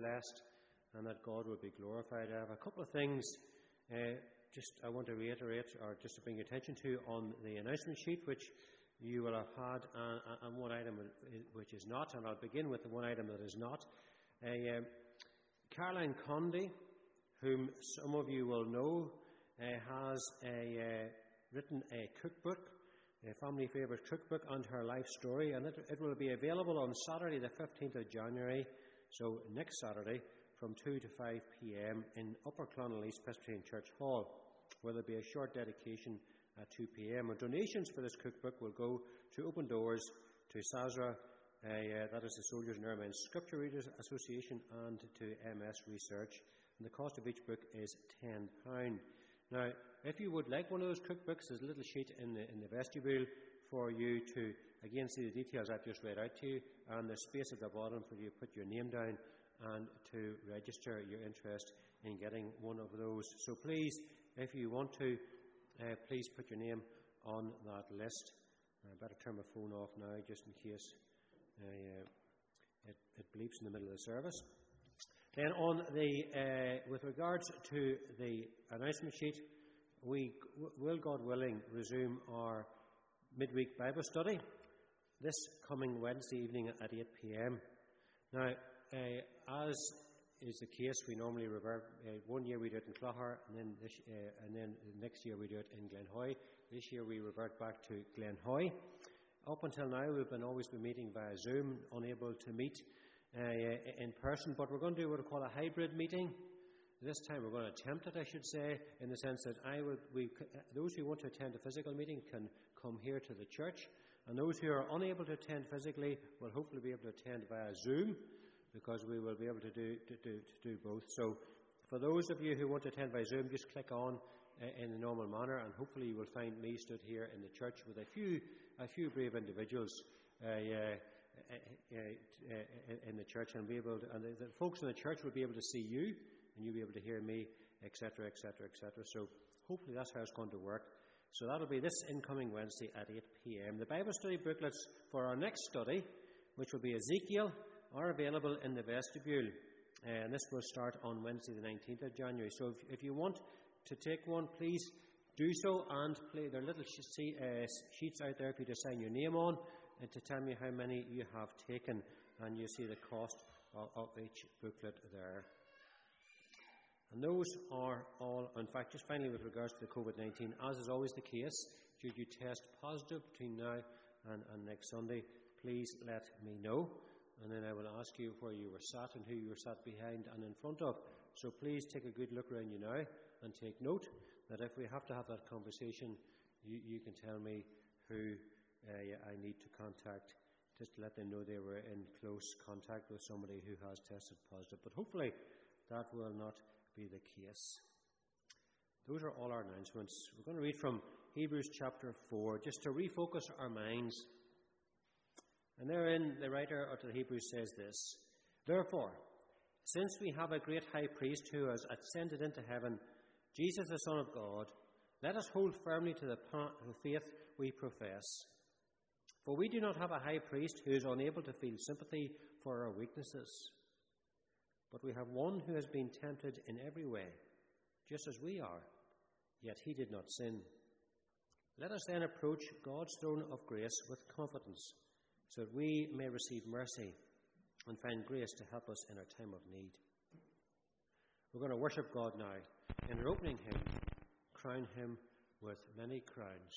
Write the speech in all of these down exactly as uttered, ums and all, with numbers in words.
blessed and that God will be glorified. I have a couple of things uh, just I want to reiterate or just to bring your attention to on the announcement sheet, which you will have had, and, and one item which is not, and I'll begin with the one item that is not. Uh, um, Caroline Condy, whom some of you will know, uh, has a, uh, written a cookbook, a family favourite cookbook, and her life story, and it, it will be available on Saturday the fifteenth of January, so next Saturday, from two to five p.m. in Upper Clonal East Presbyterian Church Hall, where there will be a short dedication at two p.m. And donations for this cookbook will go to Open Doors, to S A S R A, uh, that is the Soldiers and Airmen Scripture Readers Association, and to M S Research. And the cost of each book is ten pounds. Now, if you would like one of those cookbooks, there's a little sheet in the, in the vestibule for you to, again, see the details I've just read out to you, and there's space at the bottom for you to put your name down and to register your interest in getting one of those. So please, if you want to, uh, please put your name on that list. I better turn my phone off now, just in case uh, it, it bleeps in the middle of the service. Then, on the uh, with regards to the announcement sheet, we will, God willing, resume our midweek Bible study this coming Wednesday evening at eight p.m. Now, uh, as is the case, we normally revert. Uh, one year we do it in Clogher, and then this, uh, and then the next year we do it in Glenhoy. This year we revert back to Glenhoy. Up until now, we've been always been meeting via Zoom, unable to meet uh, in person. But we're going to do what we call a hybrid meeting. This time we're going to attempt it, I should say, in the sense that I would, we, those who want to attend a physical meeting can come here to the church, and those who are unable to attend physically will hopefully be able to attend via Zoom, because we will be able to do, to, do, to do both. So for those of you who want to attend by Zoom, just click on uh, in the normal manner, and hopefully you will find me stood here in the church with a few a few brave individuals uh, uh, uh, uh, in the church, and be able to, and the, the folks in the church will be able to see you, and you'll be able to hear me, et cetera, et cetera, et cetera. So hopefully that's how it's going to work. So that'll be this incoming Wednesday at eight p.m. The Bible study booklets for our next study, which will be Ezekiel, are available in the vestibule, uh, and this will start on Wednesday the nineteenth of January. So if, if you want to take one, please do so, and play, there are little sh- uh, sheets out there for you to sign your name on and to tell me how many you have taken, and you see the cost of, of each booklet there. And those are all. In fact, just finally with regards to the COVID nineteen, as is always the case, should you test positive between now and, and next Sunday, please let me know, and then I will ask you where you were sat and who you were sat behind and in front of. So please take a good look around you now and take note that if we have to have that conversation, you, you can tell me who uh, I need to contact, just to let them know they were in close contact with somebody who has tested positive. But hopefully that will not be the case. Those are all our announcements. We're going to read from Hebrews chapter four, just to refocus our minds. And therein the writer of the Hebrews says this: Therefore, since we have a great high priest who has ascended into heaven, Jesus the Son of God, let us hold firmly to the faith we profess. For we do not have a high priest who is unable to feel sympathy for our weaknesses, but we have one who has been tempted in every way, just as we are, yet he did not sin. Let us then approach God's throne of grace with confidence, so that we may receive mercy and find grace to help us in our time of need. We're going to worship God now. In our opening hymn, crown him with many crowns.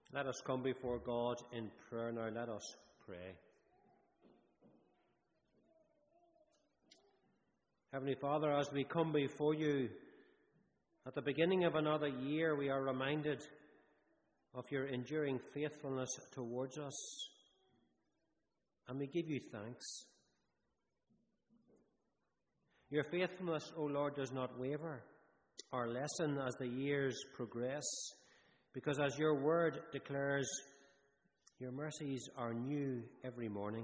Let us come before God in prayer now. Let us pray. Heavenly Father, as we come before you at the beginning of another year, we are reminded of your enduring faithfulness towards us, and we give you thanks. Your faithfulness, O Lord, does not waver or lessen as the years progress, because as your word declares, your mercies are new every morning.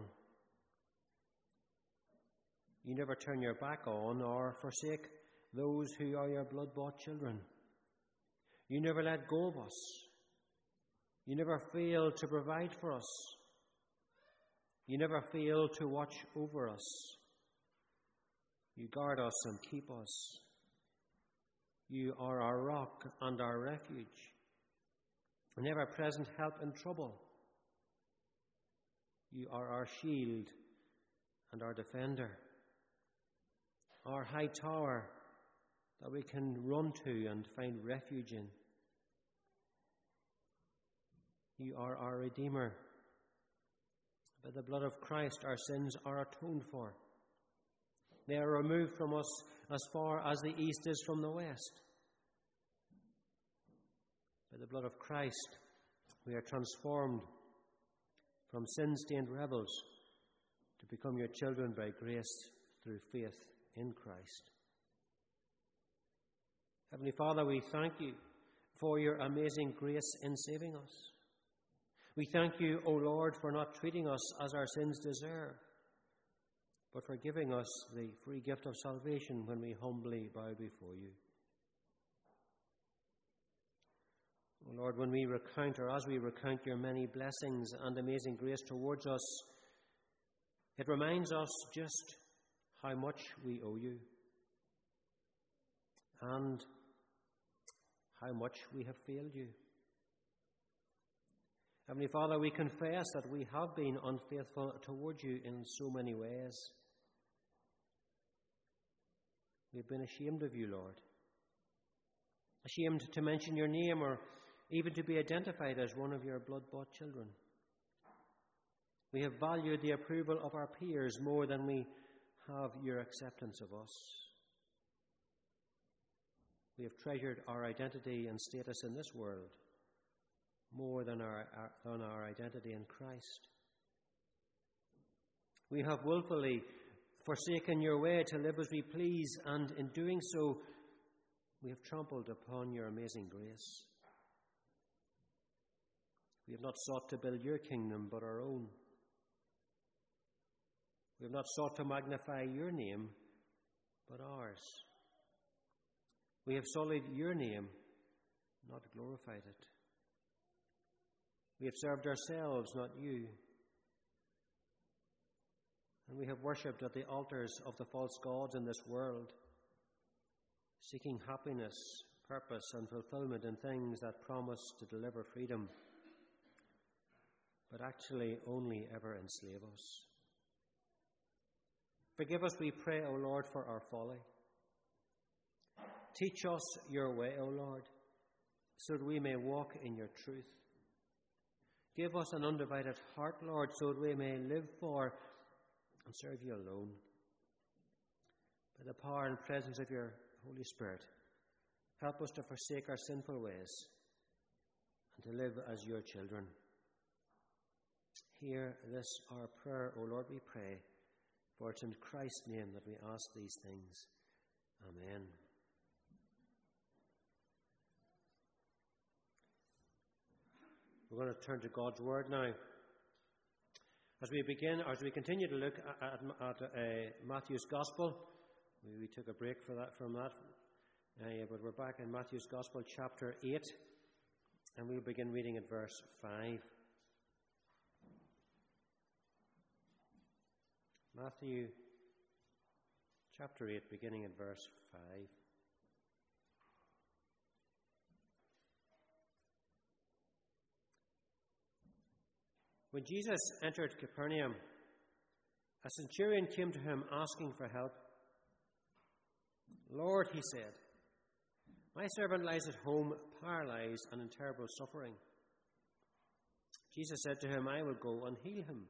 You never turn your back on or forsake those who are your blood-bought children. You never let go of us. You never fail to provide for us. You never fail to watch over us. You guard us and keep us. You are our rock and our refuge, an ever-present help in trouble. You are our shield and our defender, our high tower that we can run to and find refuge in. You are our Redeemer. By the blood of Christ, our sins are atoned for. They are removed from us as far as the east is from the west. By the blood of Christ, we are transformed from sin-stained rebels to become your children by grace through faith in Christ. Heavenly Father, we thank you for your amazing grace in saving us. We thank you, O Lord, for not treating us as our sins deserve, but for giving us the free gift of salvation when we humbly bow before you. O Lord, when we recount, or as we recount your many blessings and amazing grace towards us, it reminds us just how much we owe you and how much we have failed you. Heavenly Father, we confess that we have been unfaithful towards you in so many ways. We've been ashamed of you, Lord. Ashamed to mention your name or even to be identified as one of your blood-bought children. We have valued the approval of our peers more than we have your acceptance of us. We have treasured our identity and status in this world more than our, our, than our identity in Christ. We have willfully forsaken your way to live as we please, and in doing so, we have trampled upon your amazing grace. We have not sought to build your kingdom, but our own. We have not sought to magnify your name, but ours. We have sullied your name, not glorified it. We have served ourselves, not you. And we have worshipped at the altars of the false gods in this world, seeking happiness, purpose, and fulfillment in things that promise to deliver freedom, but actually only ever enslave us. Forgive us, we pray, O Lord, for our folly. Teach us your way, O Lord, so that we may walk in your truth. Give us an undivided heart, Lord, so that we may live for and serve you alone. By the power and presence of your Holy Spirit, help us to forsake our sinful ways and to live as your children. Hear this our prayer, O Lord, we pray, for it's in Christ's name that we ask these things. Amen. We're going to turn to God's Word now. As we begin, as we continue to look at, at, at uh, Matthew's Gospel, we, we took a break for that from that, uh, but we're back in Matthew's Gospel, chapter eight, and we'll begin reading at verse five. Matthew, chapter eight, beginning at verse five. When Jesus entered Capernaum, a centurion came to him asking for help. "Lord," he said, "my servant lies at home, paralyzed and in terrible suffering. Jesus said to him, I will go and heal him.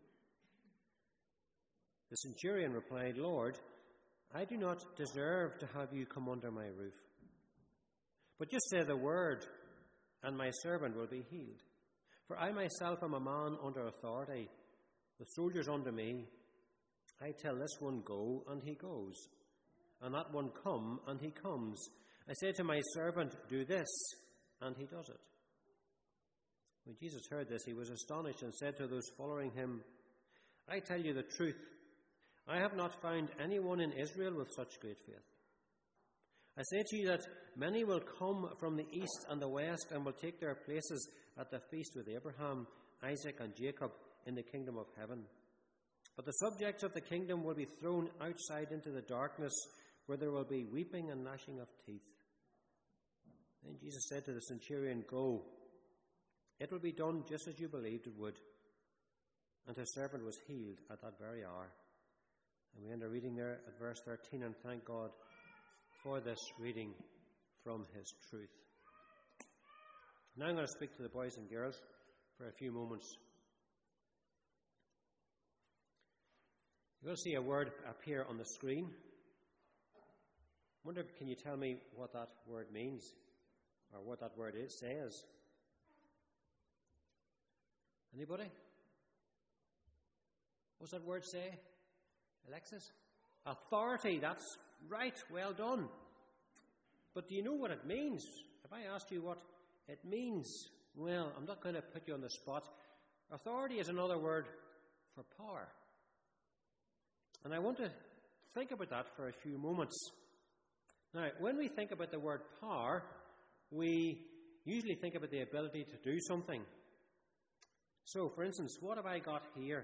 The centurion replied, Lord, I do not deserve to have you come under my roof. But just say the word, and my servant will be healed. For I myself am a man under authority, with soldiers under me. I tell this one, go, and he goes, and that one, come, and he comes. I say to my servant, do this, and he does it. When Jesus heard this, he was astonished and said to those following him, I tell you the truth, I have not found anyone in Israel with such great faith. I say to you that many will come from the east and the west and will take their places at the feast with Abraham, Isaac, and Jacob in the kingdom of heaven. But the subjects of the kingdom will be thrown outside into the darkness, where there will be weeping and gnashing of teeth. Then Jesus said to the centurion, go, it will be done just as you believed it would. And his servant was healed at that very hour. And we end our reading there at verse thirteen, and thank God for this reading from his truth. Now I'm going to speak to the boys and girls for a few moments. You're going to see a word appear on the screen. I wonder, can you tell me what that word means, or what that word is, says? Anybody? What's that word say, Alexis? Authority, that's right, well done. But do you know what it means? If I asked you what it means, well, I'm not going to put you on the spot. Authority is another word for power. And I want to think about that for a few moments. Now, when we think about the word power, we usually think about the ability to do something. So, for instance, what have I got here?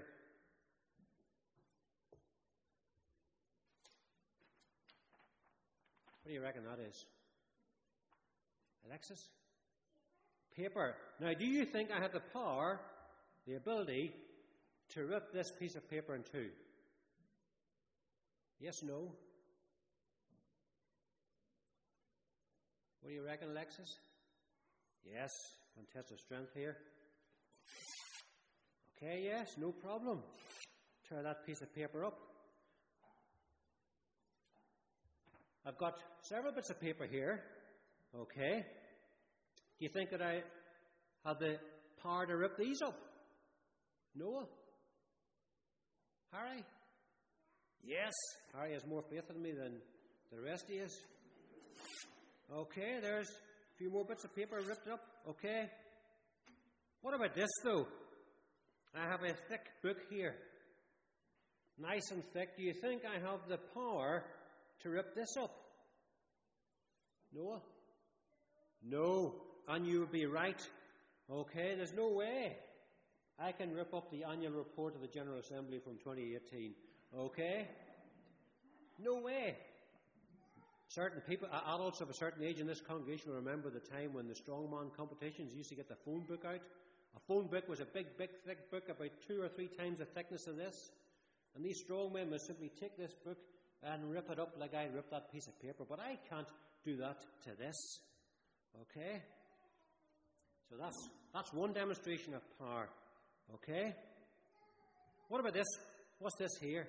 What do you reckon that is? Alexis? Paper. Now, do you think I have the power, the ability, to rip this piece of paper in two? Yes, no? What do you reckon, Alexis? Yes. One test of strength here. Okay, yes, no problem. Tear that piece of paper up. I've got several bits of paper here. Okay. Do you think that I have the power to rip these up? Noah? Harry? Yes. Harry has more faith in me than the rest of you. Okay, there's a few more bits of paper ripped up. Okay. What about this, though? I have a thick book here. Nice and thick. Do you think I have the power to rip this up? Noah? No. And you would be right. Okay, there's no way I can rip up the annual report of the General Assembly from twenty eighteen. Okay? No way. Certain people, adults of a certain age in this congregation will remember the time when the strongman competitions used to get the phone book out. A phone book was a big, big, thick book about two or three times the thickness of this. And these strongmen would simply take this book and rip it up like I ripped that piece of paper. But I can't do that to this. Okay? So that's that's one demonstration of power. Okay? What about this? What's this here?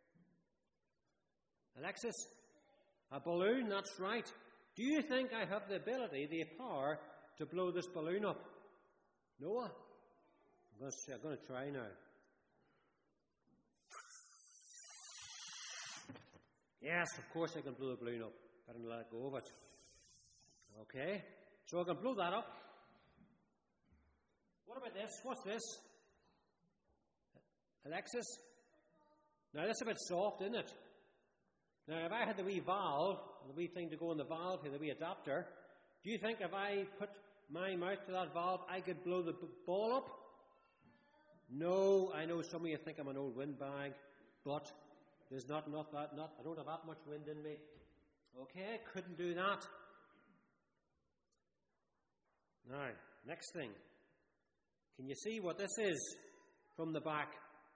Alexis? A balloon, that's right. Do you think I have the ability, the power, to blow this balloon up? Noah? I'm going to, I'm going to try now. Yes, of course I can blow the balloon up. Better not let go of it. Okay, so I can blow that up. What about this? What's this? Alexis? Now, this is a bit soft, isn't it? Now, if I had the wee valve, the wee thing to go in the valve here, the wee adapter, do you think if I put my mouth to that valve, I could blow the b- ball up? No, I know some of you think I'm an old windbag, but there's not enough, that, not, I don't have that much wind in me. Okay, couldn't do that. Now, next thing. Can you see what this is from the back?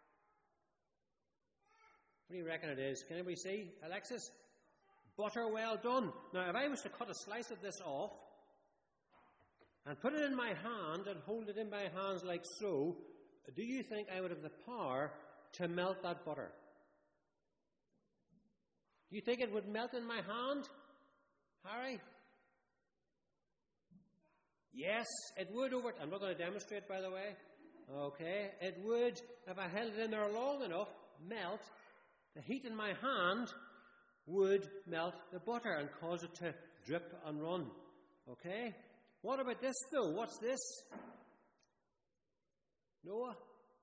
What do you reckon it is? Can anybody see? Alexis? Butter, well done. Now, if I was to cut a slice of this off and put it in my hand and hold it in my hands like so, do you think I would have the power to melt that butter? Do you think it would melt in my hand, Harry? Yes, it would over... I'm not going to demonstrate, by the way. Okay, it would, if I held it in there long enough, melt. The heat in my hand would melt the butter and cause it to drip and run. Okay? What about this, though? What's this? Noah?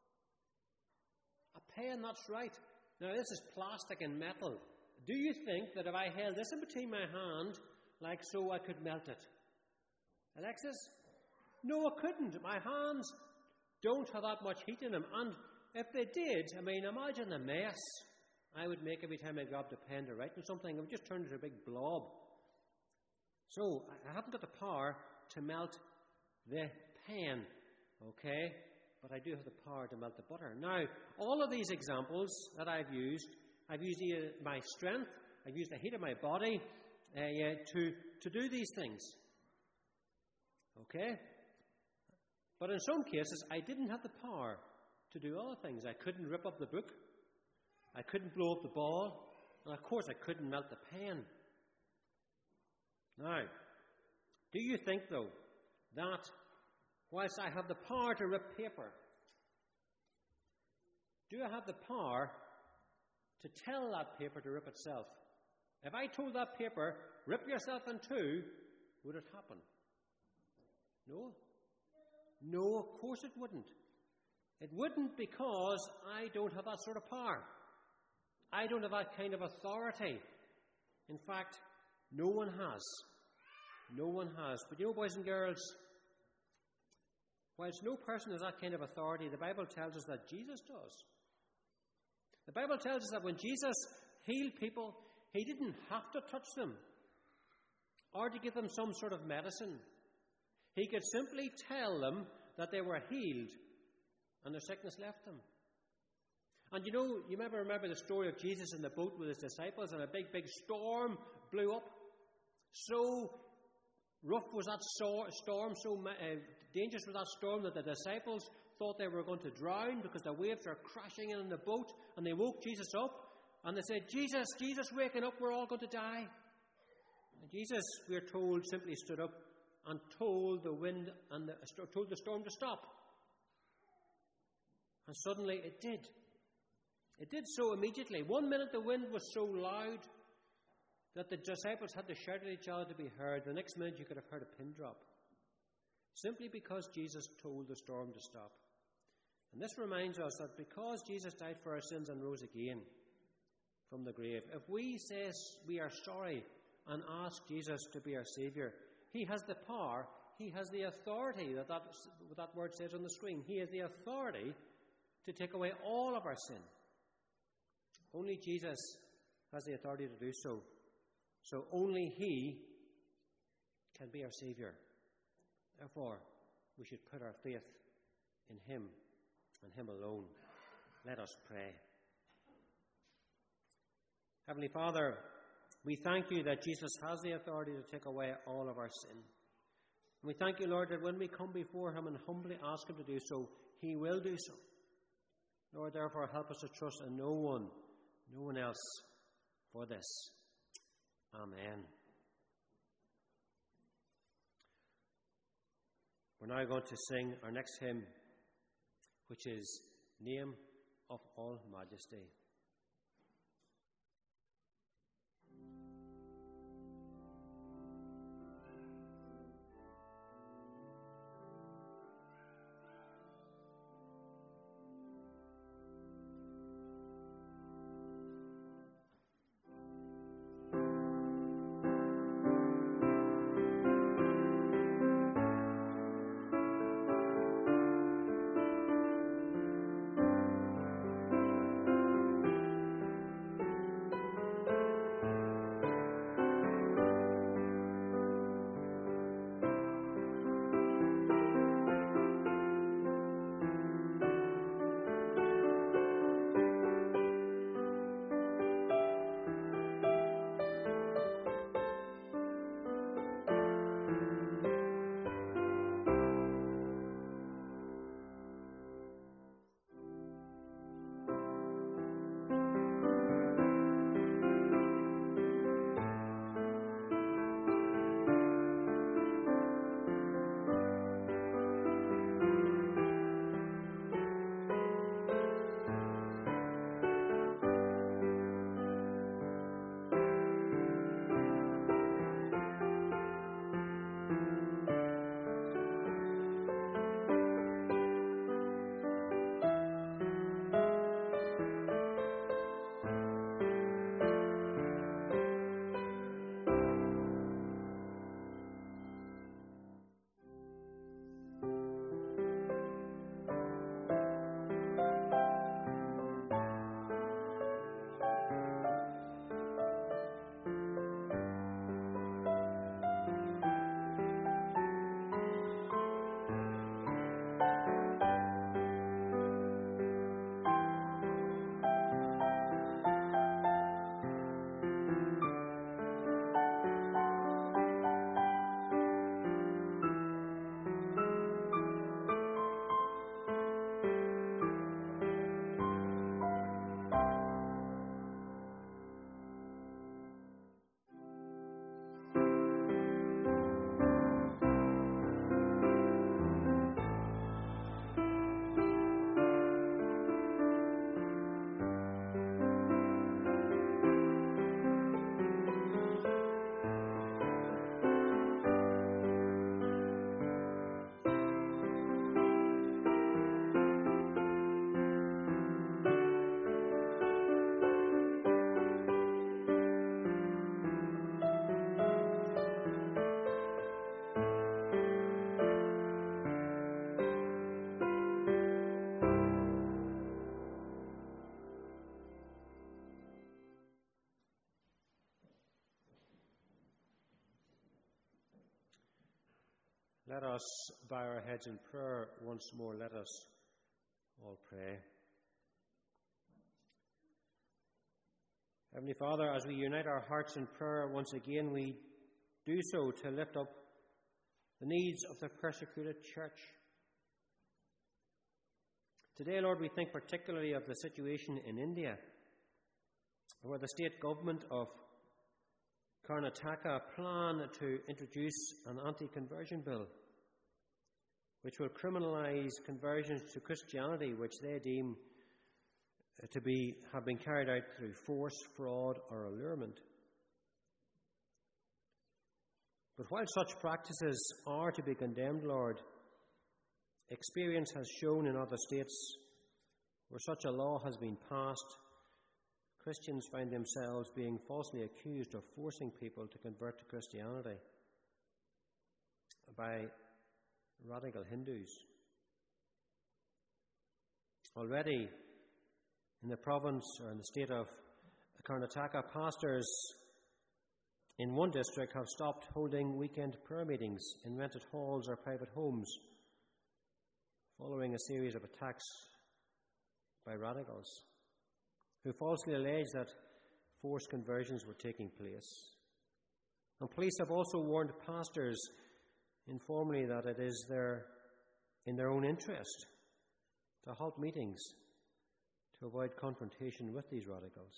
A pen, that's right. Now, this is plastic and metal. Do you think that if I held this in between my hand, like so, I could melt it? Alexis? No, I couldn't. My hands don't have that much heat in them. And if they did, I mean, imagine the mess I would make every time I grabbed a pen to write on something. It would just turn into a big blob. So, I haven't got the power to melt the pen, okay? But I do have the power to melt the butter. Now, all of these examples that I've used, I've used my strength, I've used the heat of my body uh, yeah, to, to do these things. Okay? But in some cases, I didn't have the power to do other things. I couldn't rip up the book. I couldn't blow up the ball. And of course, I couldn't melt the pen. Now, do you think, though, that whilst I have the power to rip paper, do I have the power to tell that paper to rip itself? If I told that paper, rip yourself in two, would it happen? No. No, of course it wouldn't. It wouldn't because I don't have that sort of power. I don't have that kind of authority. In fact, no one has. No one has. But you know, boys and girls, whilst no person has that kind of authority, the Bible tells us that Jesus does. The Bible tells us that when Jesus healed people, he didn't have to touch them or to give them some sort of medicine. He could simply tell them that they were healed and their sickness left them. And you know, you remember, remember the story of Jesus in the boat with his disciples, and a big, big storm blew up. So rough was that storm, so uh, dangerous was that storm that the disciples thought they were going to drown because the waves were crashing in the boat, and they woke Jesus up, and they said, Jesus, Jesus, waking up, we're all going to die. And Jesus, we're told, simply stood up and told the wind and the, told the storm to stop. And suddenly it did. It did so immediately. One minute the wind was so loud that the disciples had to shout at each other to be heard. The next minute you could have heard a pin drop. Simply because Jesus told the storm to stop. And this reminds us that because Jesus died for our sins and rose again from the grave, if we say we are sorry and ask Jesus to be our Saviour, he has the power, he has the authority, that, that that word says on the screen. He has the authority to take away all of our sin. Only Jesus has the authority to do so. So only he can be our Saviour. Therefore, we should put our faith in him and him alone. Let us pray. Heavenly Father, we thank you that Jesus has the authority to take away all of our sin. And we thank you, Lord, that when we come before him and humbly ask him to do so, he will do so. Lord, therefore, help us to trust in no one, no one else for this. Amen. We're now going to sing our next hymn, which is Name of All Majesty. Thank you. Let us bow our heads in prayer once more. Let us all pray. Heavenly Father, as we unite our hearts in prayer once again, we do so to lift up the needs of the persecuted church. Today, Lord, we think particularly of the situation in India, where the state government of Karnataka plan to introduce an anti-conversion bill, which will criminalise conversions to Christianity, which they deem to be have been carried out through force, fraud, or allurement. But while such practices are to be condemned, Lord, experience has shown in other states where such a law has been passed, Christians find themselves being falsely accused of forcing people to convert to Christianity by radical Hindus. Already, in the province or in the state of Karnataka, pastors in one district have stopped holding weekend prayer meetings in rented halls or private homes, following a series of attacks by radicals who falsely allege that forced conversions were taking place. And police have also warned pastors informally that it is their, in their own interest to halt meetings to avoid confrontation with these radicals.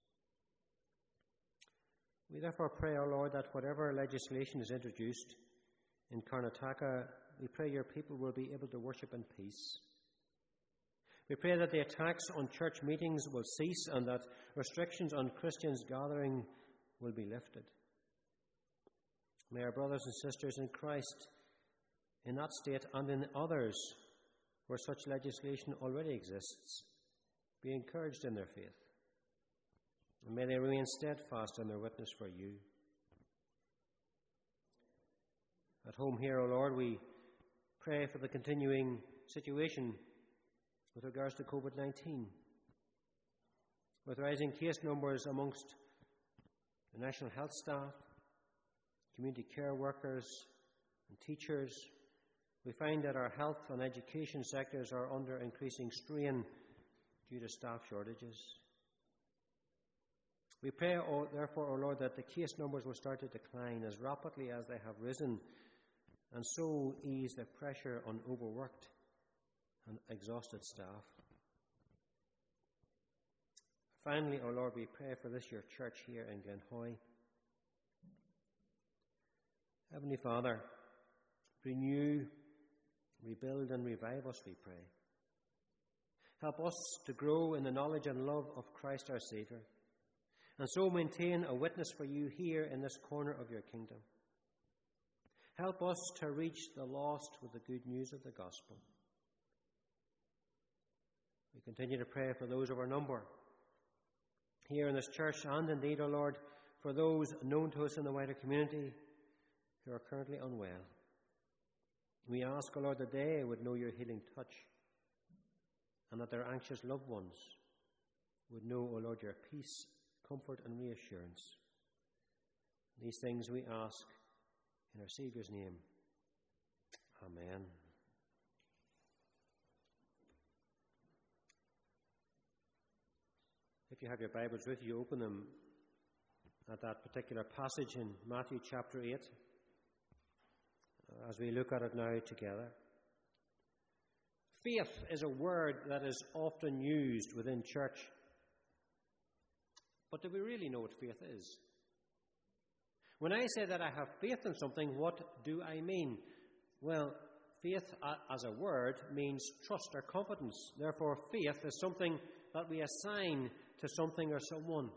We therefore pray, our Lord, that whatever legislation is introduced in Karnataka, we pray your people will be able to worship in peace. We pray that the attacks on church meetings will cease and that restrictions on Christians gathering will be lifted. May our brothers and sisters in Christ in that state and in others where such legislation already exists be encouraged in their faith. And may they remain steadfast in their witness for you. At home here, O Lord, we pray for the continuing situation with regards to COVID nineteen, with rising case numbers amongst the National Health staff, community care workers and teachers. We find that our health and education sectors are under increasing strain due to staff shortages. We pray, oh, therefore, O Lord, that the case numbers will start to decline as rapidly as they have risen, and so ease the pressure on overworked and exhausted staff. Finally, O Lord, we pray for this your church here in Glenhoy. Heavenly Father, renew, rebuild and revive us, we pray. Help us to grow in the knowledge and love of Christ our Saviour, and so maintain a witness for you here in this corner of your kingdom. Help us to reach the lost with the good news of the gospel. We continue to pray for those of our number here in this church, and indeed, O Lord, for those known to us in the wider community who are currently unwell. We ask, O Lord, that they would know your healing touch, and that their anxious loved ones would know, O Lord, your peace, comfort and reassurance. These things we ask in our Saviour's name. Amen. If you have your Bibles with you, open them at that particular passage in Matthew chapter eight, as we look at it now together. Faith is a word that is often used within church. But do we really know what faith is? When I say that I have faith in something, what do I mean? Well, faith as a word means trust or confidence. Therefore, faith is something that we assign to something or someone.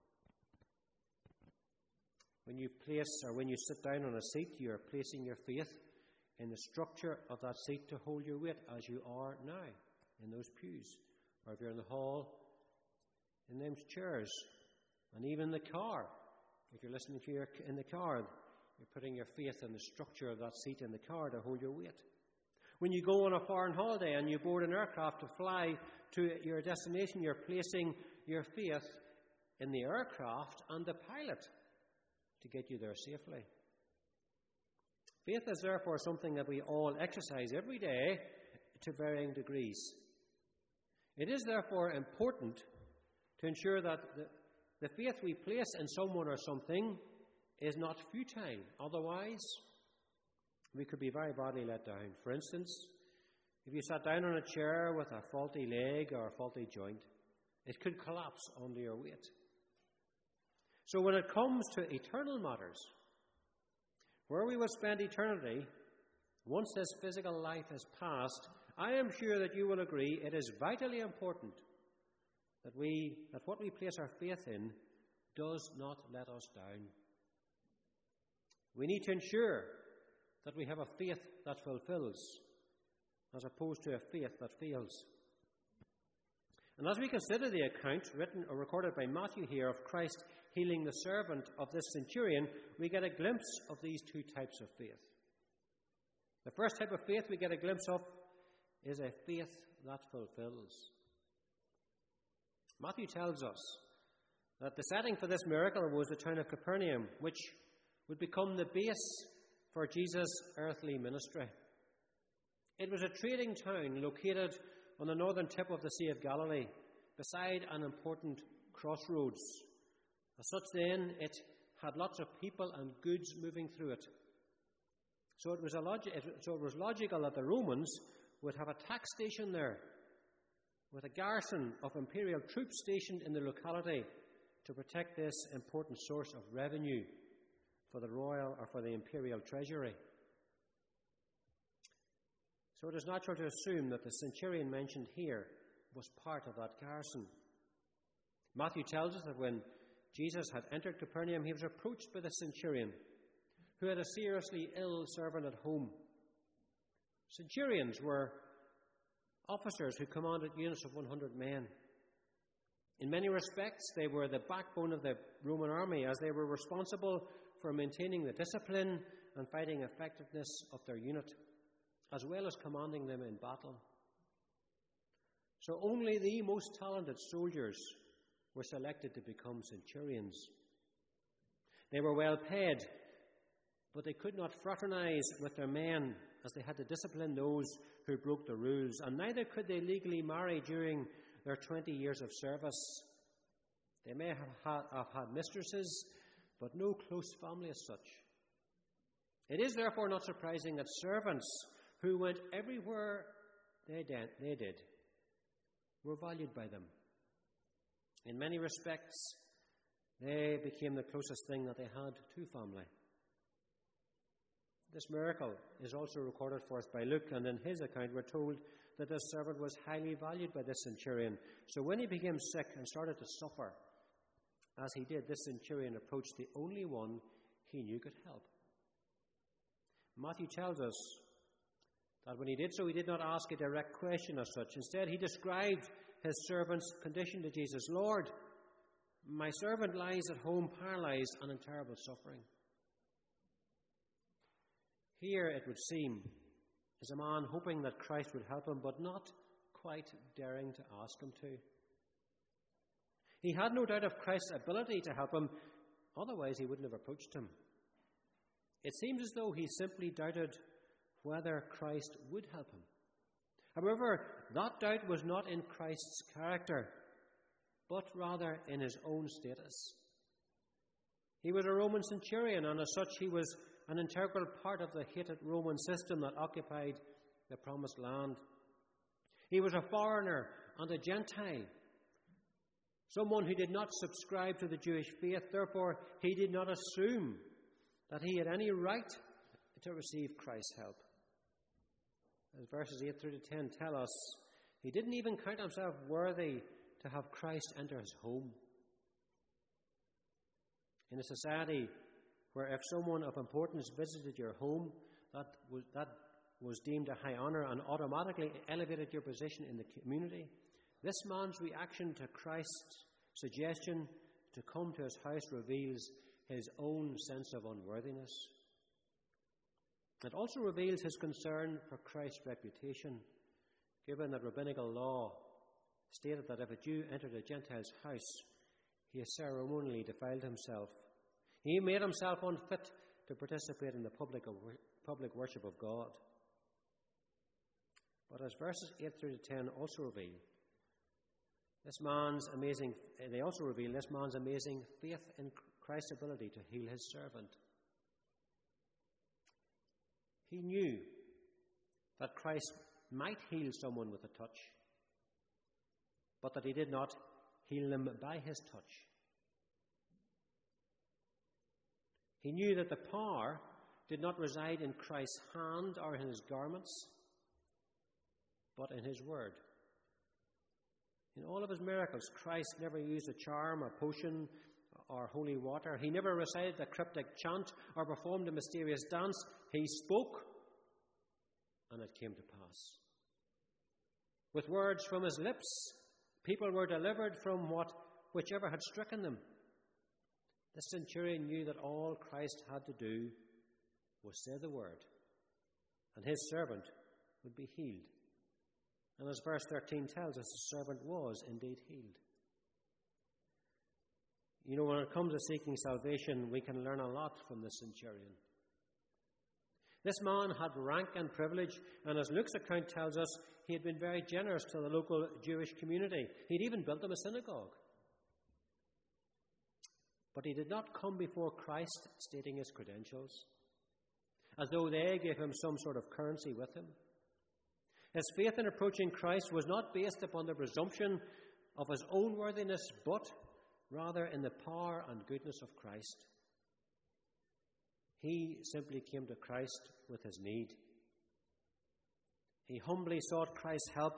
When you place or when you sit down on a seat, you are placing your faith in the structure of that seat to hold your weight, as you are now in those pews. Or if you're in the hall, in those chairs. And even the car. If you're listening to your in the car, you're putting your faith in the structure of that seat in the car to hold your weight. When you go on a foreign holiday and you board an aircraft to fly to your destination, you're placing your faith in the aircraft and the pilot to get you there safely. Faith is therefore something that we all exercise every day to varying degrees. It is therefore important to ensure that the, the faith we place in someone or something is not futile. Otherwise, we could be very badly let down. For instance, if you sat down on a chair with a faulty leg or a faulty joint, it could collapse under your weight. So when it comes to eternal matters, where we will spend eternity, once this physical life is past, I am sure that you will agree it is vitally important that we that what we place our faith in does not let us down. We need to ensure that we have a faith that fulfills, as opposed to a faith that fails. And as we consider the account written or recorded by Matthew here of Christ healing the servant of this centurion, we get a glimpse of these two types of faith. The first type of faith we get a glimpse of is a faith that fulfills. Matthew tells us that the setting for this miracle was the town of Capernaum, which would become the base for Jesus' earthly ministry. It was a trading town located on the northern tip of the Sea of Galilee, beside an important crossroads. As such, then, it had lots of people and goods moving through it. So it was, a log- so it was logical that the Romans would have a tax station there, with a garrison of imperial troops stationed in the locality to protect this important source of revenue for the royal or for the imperial treasury. So it is natural to assume that the centurion mentioned here was part of that garrison. Matthew tells us that when Jesus had entered Capernaum, he was approached by the centurion, who had a seriously ill servant at home. Centurions were officers who commanded units of one hundred men. In many respects, they were the backbone of the Roman army, as they were responsible for maintaining the discipline and fighting effectiveness of their unit, as well as commanding them in battle. So only the most talented soldiers were selected to become centurions. They were well paid, but they could not fraternize with their men, as they had to discipline those who broke the rules, and neither could they legally marry during their twenty years of service. They may have had, have had mistresses, but no close family as such. It is therefore not surprising that servants who went everywhere they did, they did were valued by them. In many respects, they became the closest thing that they had to family. This miracle is also recorded for us by Luke, and in his account we're told that this servant was highly valued by this centurion. So when he became sick and started to suffer, as he did, this centurion approached the only one he knew could help. Matthew tells us that when he did so, he did not ask a direct question as such. Instead, he described his servant's condition to Jesus. Lord, my servant lies at home paralyzed and in terrible suffering. Here, it would seem, is a man hoping that Christ would help him, but not quite daring to ask him to. He had no doubt of Christ's ability to help him, otherwise he wouldn't have approached him. It seems as though he simply doubted whether Christ would help him. However, that doubt was not in Christ's character, but rather in his own status. He was a Roman centurion, and as such he was an integral part of the hated Roman system that occupied the Promised Land. He was a foreigner and a Gentile, someone who did not subscribe to the Jewish faith. Therefore, he did not assume that he had any right to receive Christ's help. As verses eight through to ten tell us, he didn't even count himself worthy to have Christ enter his home. In a society where if someone of importance visited your home, that was, that was deemed a high honor and automatically elevated your position in the community, this man's reaction to Christ's suggestion to come to his house reveals his own sense of unworthiness. It also reveals his concern for Christ's reputation, given that rabbinical law stated that if a Jew entered a Gentile's house, he ceremonially defiled himself. He made himself unfit to participate in the public, public worship of God. But as verses eight through to ten also reveal, this man's amazing, they also reveal this man's amazing faith in Christ's ability to heal his servant. He knew that Christ might heal someone with a touch, but that he did not heal them by his touch. He knew that the power did not reside in Christ's hand or in his garments, but in his word. In all of his miracles, Christ never used a charm or potion or holy water. He never recited a cryptic chant or performed a mysterious dance. He spoke, and it came to pass. With words from his lips, people were delivered from what whichever had stricken them. The centurion knew that all Christ had to do was say the word, and his servant would be healed. And as verse thirteen tells us, the servant was indeed healed. You know, when it comes to seeking salvation, we can learn a lot from the centurion. This man had rank and privilege, and as Luke's account tells us, he had been very generous to the local Jewish community. He'd even built them a synagogue. But he did not come before Christ stating his credentials, as though they gave him some sort of currency with him. His faith in approaching Christ was not based upon the presumption of his own worthiness, but rather in the power and goodness of Christ. He simply came to Christ with his need. He humbly sought Christ's help.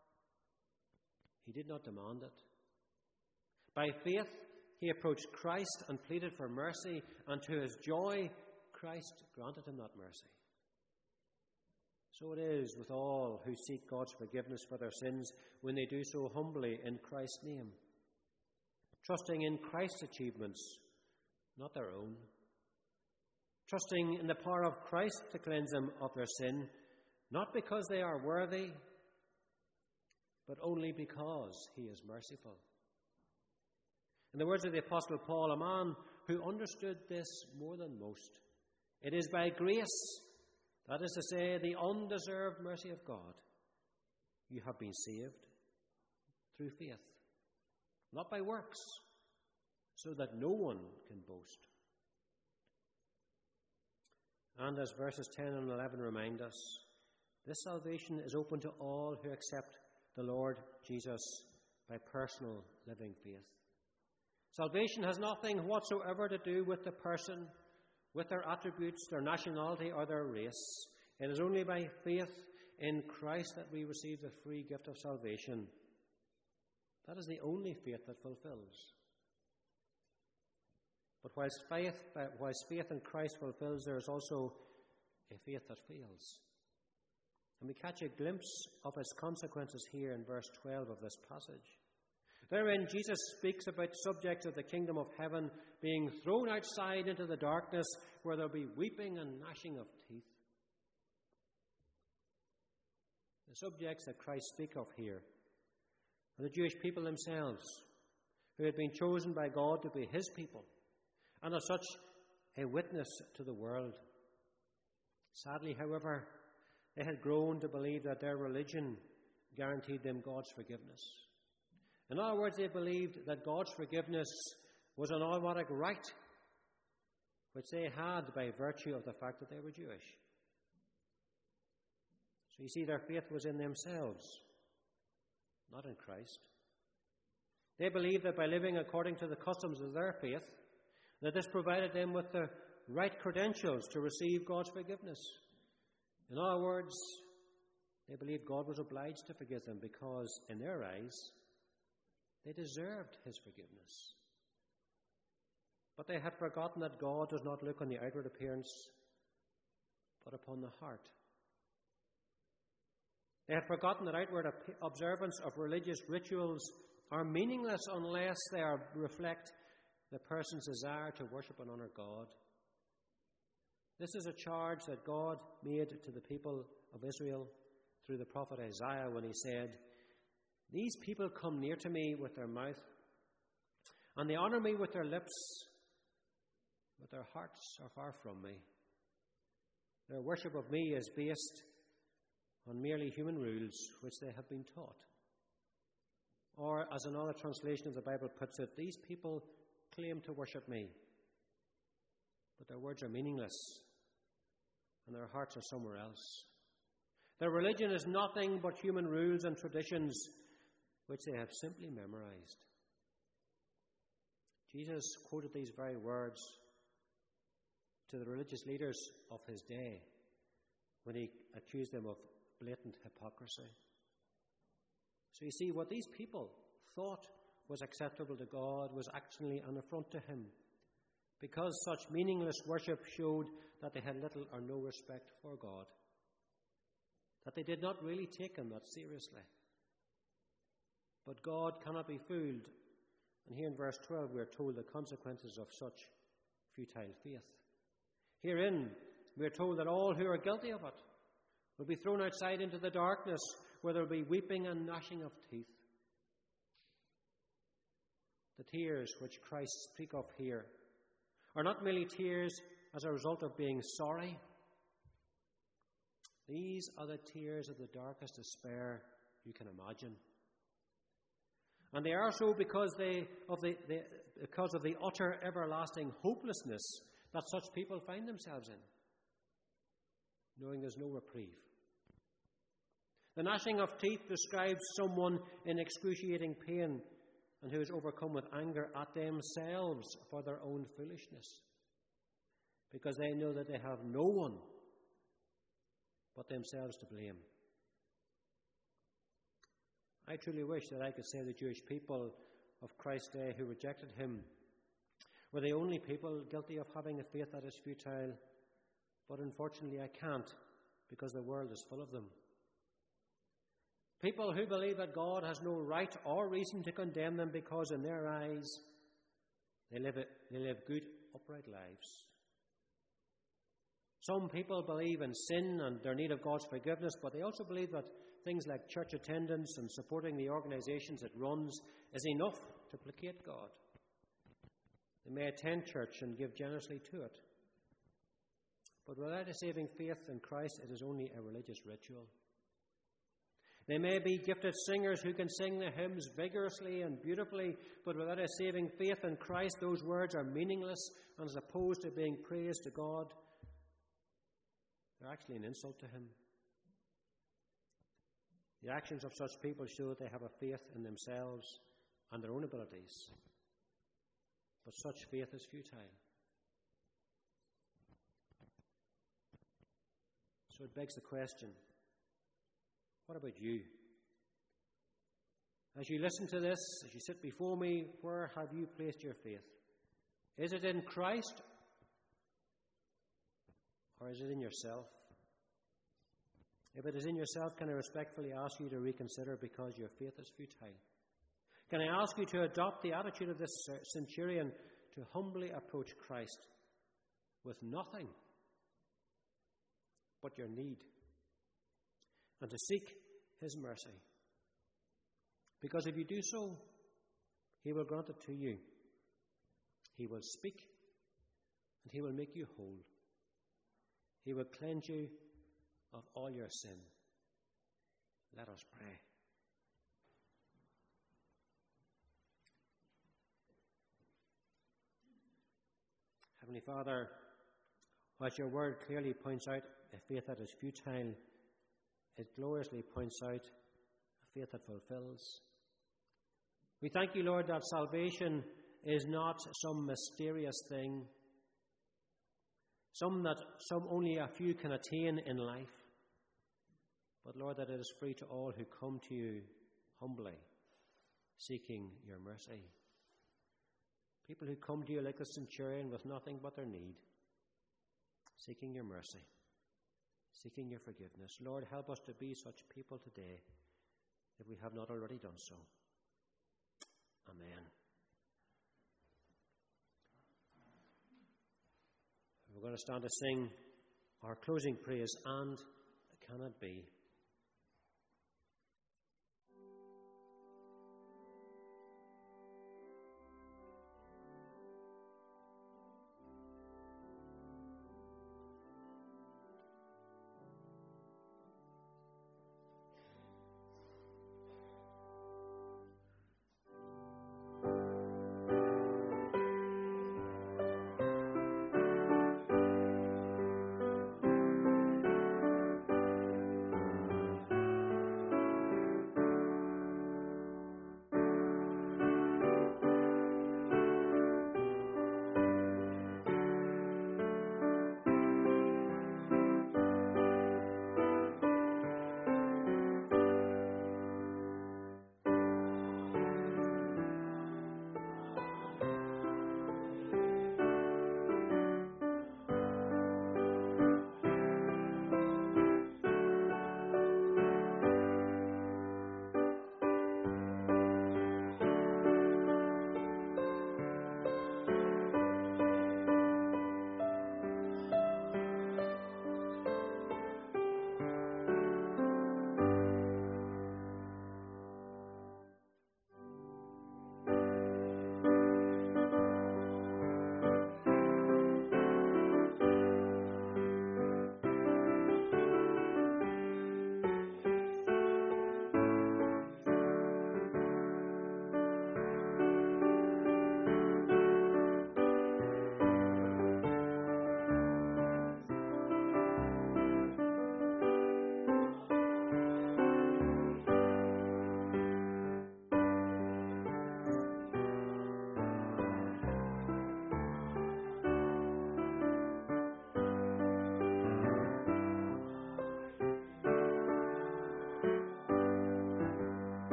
He did not demand it. By faith, he approached Christ and pleaded for mercy, and to his joy, Christ granted him that mercy. So it is with all who seek God's forgiveness for their sins when they do so humbly in Christ's name, trusting in Christ's achievements, not their own, trusting in the power of Christ to cleanse them of their sin, not because they are worthy, but only because he is merciful. In the words of the Apostle Paul, a man who understood this more than most, it is by grace, that is to say, the undeserved mercy of God, you have been saved through faith, not by works, so that no one can boast. And as verses ten and eleven remind us, this salvation is open to all who accept the Lord Jesus by personal living faith. Salvation has nothing whatsoever to do with the person, with their attributes, their nationality, or their race. It is only by faith in Christ that we receive the free gift of salvation. That is the only faith that fulfills. But whilst faith, whilst faith in Christ fulfills, there is also a faith that fails. And we catch a glimpse of its consequences here in verse twelve of this passage. Therein, Jesus speaks about subjects of the kingdom of heaven being thrown outside into the darkness, where there will be weeping and gnashing of teeth. The subjects that Christ speaks of here are the Jewish people themselves, who had been chosen by God to be his people, and as such, a witness to the world. Sadly, however, they had grown to believe that their religion guaranteed them God's forgiveness. In other words, they believed that God's forgiveness was an automatic right, which they had by virtue of the fact that they were Jewish. So you see, their faith was in themselves, not in Christ. They believed that by living according to the customs of their faith, that this provided them with the right credentials to receive God's forgiveness. In other words, they believed God was obliged to forgive them because, in their eyes, they deserved his forgiveness. But they had forgotten that God does not look on the outward appearance, but upon the heart. They had forgotten that outward observance of religious rituals are meaningless unless they are, reflect the person's desire to worship and honor God. This is a charge that God made to the people of Israel through the prophet Isaiah when he said, "These people come near to me with their mouth, and they honor me with their lips, but their hearts are far from me. Their worship of me is based on merely human rules which they have been taught. Or, as another translation of the Bible puts it, these people claim to worship me, but their words are meaningless and their hearts are somewhere else. Their religion is nothing but human rules and traditions which they have simply memorized. Jesus quoted these very words to the religious leaders of his day when he accused them of blatant hypocrisy. So you see, what these people thought was acceptable to God was actually an affront to him, because such meaningless worship showed that they had little or no respect for God, that they did not really take him that seriously. But God cannot be fooled, and here in verse twelve we are told the consequences of such futile faith. Herein we are told that all who are guilty of it will be thrown outside into the darkness, where there will be weeping and gnashing of teeth. The tears which Christ speaks of here are not merely tears as a result of being sorry. These are the tears of the darkest despair you can imagine. And they are so because, they, of the, the, because of the utter everlasting hopelessness that such people find themselves in, knowing there's no reprieve. The gnashing of teeth describes someone in excruciating pain and who is overcome with anger at themselves for their own foolishness, because they know that they have no one but themselves to blame. I truly wish that I could say the Jewish people of Christ's day who rejected him were the only people guilty of having a faith that is futile, but unfortunately I can't, because the world is full of them. People who believe that God has no right or reason to condemn them because in their eyes they live, it, they live good, upright lives. Some people believe in sin and their need of God's forgiveness, but they also believe that things like church attendance and supporting the organizations it runs is enough to placate God. They may attend church and give generously to it, but without a saving faith in Christ, it is only a religious ritual. They may be gifted singers who can sing the hymns vigorously and beautifully, but without a saving faith in Christ, those words are meaningless, and as opposed to being praise to God, they're actually an insult to him. The actions of such people show that they have a faith in themselves and their own abilities, but such faith is futile. So it begs the question, what about you? As you listen to this, as you sit before me, where have you placed your faith? Is it in Christ, or is it in yourself? If it is in yourself, can I respectfully ask you to reconsider, because your faith is futile? Can I ask you to adopt the attitude of this centurion, to humbly approach Christ with nothing but your need, and to seek his mercy? Because if you do so, he will grant it to you. He will speak, and he will make you whole. He will cleanse you of all your sin. Let us pray. Heavenly Father, as your word clearly points out a faith that is futile, it gloriously points out a faith that fulfills. We thank you, Lord, that salvation is not some mysterious thing, some that some only a few can attain in life, but Lord, that it is free to all who come to you humbly, seeking your mercy. People who come to you like the centurion with nothing but their need, seeking your mercy, seeking your forgiveness. Lord, help us to be such people today, if we have not already done so. Amen. We're going to stand to sing our closing praise, And Can It Be?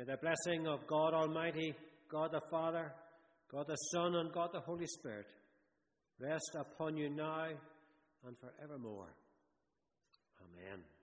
the blessing of God Almighty, God the Father, God the Son, and God the Holy Spirit rest upon you now and forevermore. Amen.